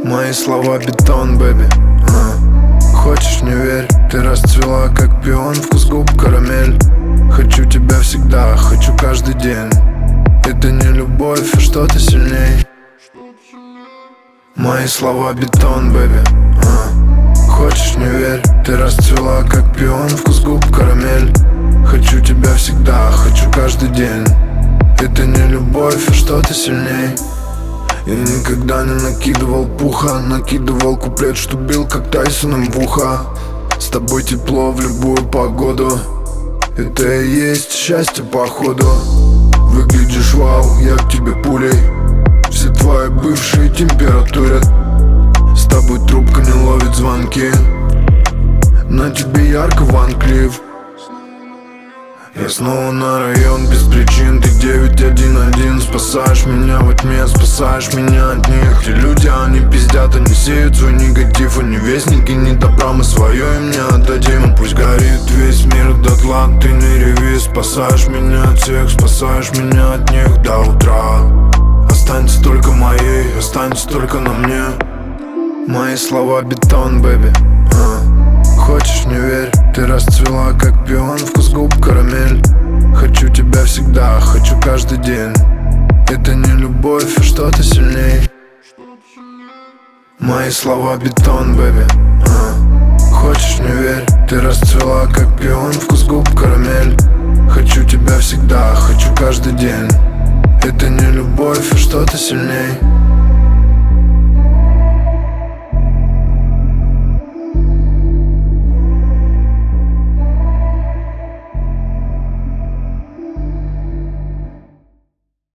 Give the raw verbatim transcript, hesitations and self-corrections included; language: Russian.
Мои слова бетон, бэби. а. Хочешь, не верь, ты расцвела как пион, вкус губ карамель. Хочу тебя всегда, хочу каждый день. Это не любовь, а что-то сильней. Мои слова бетон, бэби. а. Хочешь, не верь, ты расцвела как пион, вкус губ карамель. Хочу тебя всегда, хочу каждый день. Это не любовь, а что-то сильней. Я никогда не накидывал пуха, накидывал куплет, что бил как Тайсоном в ухо. С тобой тепло в любую погоду, это и есть счастье походу. Выглядишь вау, я к тебе пулей. Все твои бывшие температурят. С тобой трубка не ловит звонки. На тебе ярко Ван Клифф. Я снова на район без причин. Ты девять один один. Спасаешь меня во тьме, спасаешь меня от них. Те люди, они пиздят, они сеют свой негатив. Они вестники не добра, мы свое им не отдадим. Пусть горит весь мир дотла, ты не реви. Спасаешь меня от всех, спасаешь меня от них до утра. Останься только моей, останься только на мне. Мои слова бетон, бэби. а. Хочешь, не верь, ты расцвела как пион, вкус губ карамель. Хочу тебя всегда, хочу каждый день. Это не любовь, а что-то сильней. Мои слова бетон, бэби. а. Хочешь, не верь, ты расцвела как пион, вкус губ карамель. Хочу тебя всегда, хочу каждый день. Это не любовь, а что-то сильней.